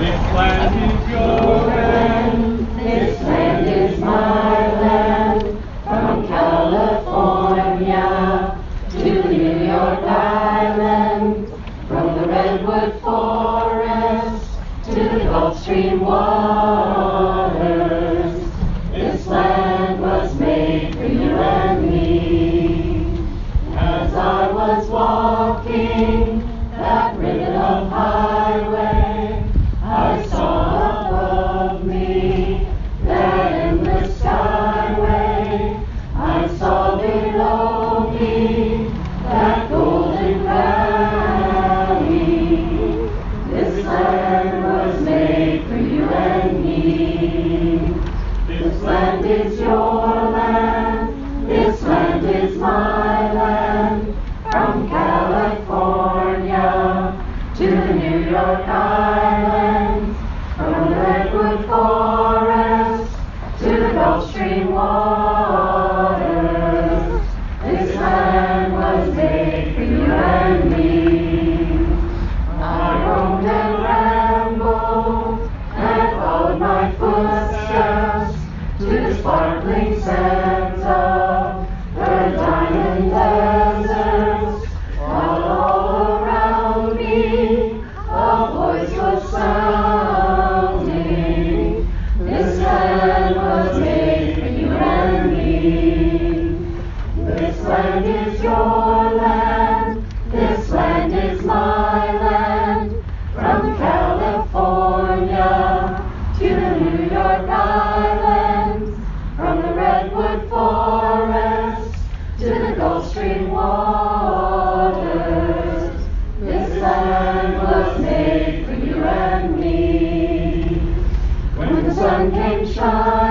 land is your land. This land is my land. From California to New York Island. From the redwood forest to the Gulf Stream waters. This land was made for you and me. As I was walking that ribbon of highway, I saw above me that endless skyway. I saw below me that golden valley. This land was made for you and me. This land is your land. This land is my land. From California to the New York Islands. From the redwood forest to the Gulf Stream waters. This land was made for you and me. I roamed and rambled and followed my footsteps to the sparkling sands of the diamond deserts. While all around me a voice was sounding. This land was made for you and me. This land is your land. This land is my land. From California to the New York Islands. From the redwood forest to the Gulf Stream waters. This land was made for you and me. When the sun came shining